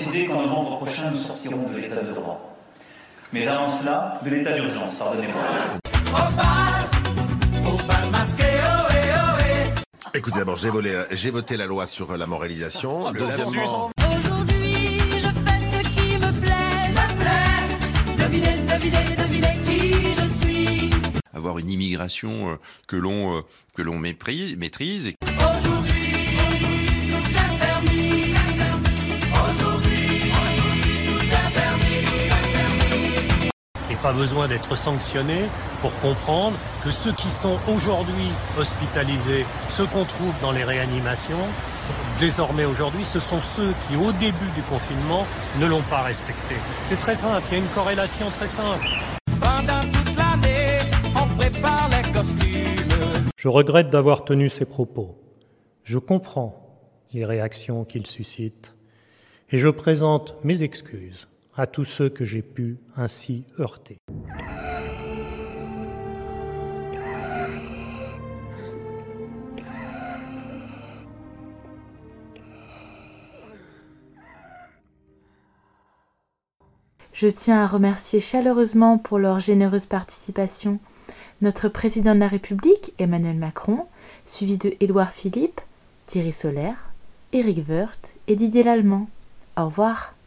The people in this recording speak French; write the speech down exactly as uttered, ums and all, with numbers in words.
décidé qu'en novembre prochain, nous sortirons de l'état de droit. Mais avant cela, de l'état d'urgence, pardonnez-moi. Écoutez, d'abord, j'ai, volé, j'ai voté la loi sur la moralisation. Ah, Deuxièmement... Aujourd'hui, je fais ce qui me plaît, me plaît. Devinez, devinez, devinez qui je suis. Avoir une immigration que l'on, que l'on méprise, maîtrise. Aujourd'hui, tout est permis. Aujourd'hui, tout est permis. Et pas besoin d'être sanctionné pour comprendre que ceux qui sont aujourd'hui hospitalisés, ceux qu'on trouve dans les réanimations, désormais aujourd'hui, ce sont ceux qui, au début du confinement, ne l'ont pas respecté. C'est très simple, il y a une corrélation très simple. Pendant toute l'année, on prépare les costumes. Je regrette d'avoir tenu ces propos. Je comprends les réactions qu'ils suscitent et je présente mes excuses à tous ceux que j'ai pu ainsi heurter. Je tiens à remercier chaleureusement pour leur généreuse participation notre président de la République, Emmanuel Macron, suivi de Édouard Philippe, Thierry Solère, Éric Woerth et Didier Lallemand. Au revoir.